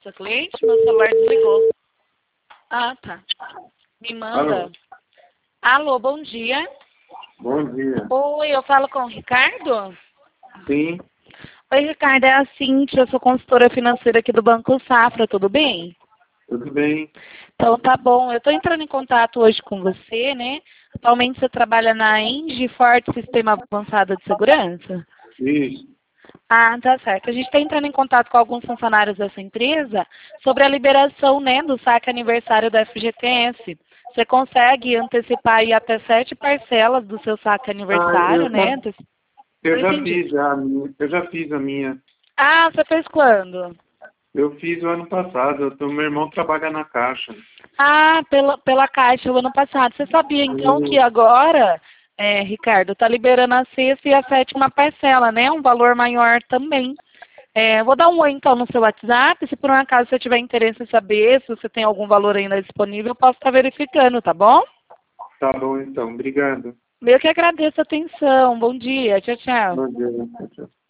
Seu cliente? Meu celular desligou. Ah, tá. Me manda. Alô, bom dia. Bom dia. Oi, eu falo com o Ricardo? Sim, Oi, Ricardo, é a Cíntia, eu sou consultora financeira aqui do Banco Safra, tudo bem? tudo bem. Então tá bom, eu estou entrando em contato hoje com você, né? Atualmente você trabalha na Engie Forte Sistema Avançado de Segurança? Isso. Ah, tá certo. A gente está entrando em contato com alguns funcionários dessa empresa sobre a liberação, né, do saque aniversário da FGTS. Você consegue antecipar aí até 7 parcelas do seu saque aniversário, né? Eu Não já entendi. fiz já a minha. Eu já fiz a minha. Ah, você fez quando? Eu fiz o ano passado. Meu irmão trabalha na Caixa. Ah, pela Caixa o ano passado. Você sabia então que Sim. agora, Ricardo, está liberando a sexta e a sétima parcela, né? Um valor maior também. Vou dar um oi então no seu WhatsApp. Se por um acaso você tiver interesse em saber se você tem algum valor ainda disponível, eu posso estar verificando, tá bom? Tá bom, então. Obrigado. Eu que agradeço a atenção. Bom dia. Tchau, tchau. Bom dia. Tchau, tchau.